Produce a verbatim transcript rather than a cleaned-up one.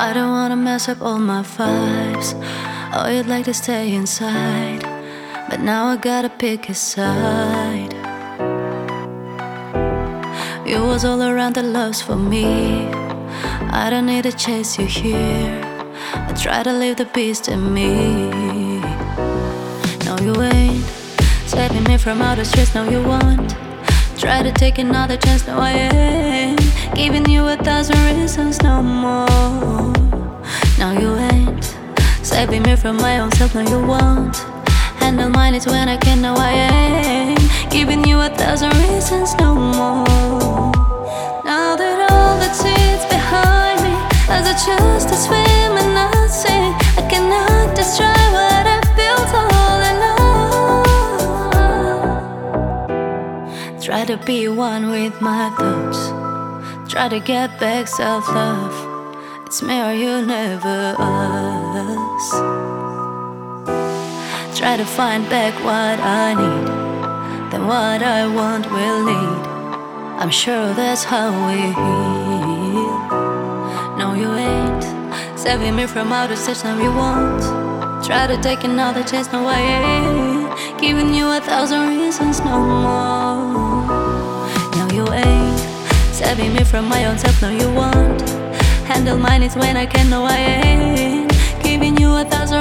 I don't wanna mess up all my vibes. Oh, you'd like to stay inside, but now I gotta pick a side. You was all around the loves for me. I don't need to chase you here. I try to leave the beast in me. No, you ain't saving me from outer streets. No, you won't. Try to take another chance. No, I ain't giving you a thousand reasons no more. No, you ain't saving me from my own self. No, you won't handle mine. It's when I can. No, I ain't giving you a thousand reasons no more. Now that all that sits behind me, as I choose to swim and not sink, I cannot destroy what I built all alone. Try to be one with my thoughts. Try to get back self-love. It's me or you, never us. Try to find back what I need, then what I want will lead. I'm sure that's how we heal. No, you ain't saving me from outer stage. No, you won't. Try to take another chance. No, I ain't giving you a thousand reasons no more. No, you ain't saving me from my own self. No, you won't handle mine. It's when I can. No, I ain't giving you a thousand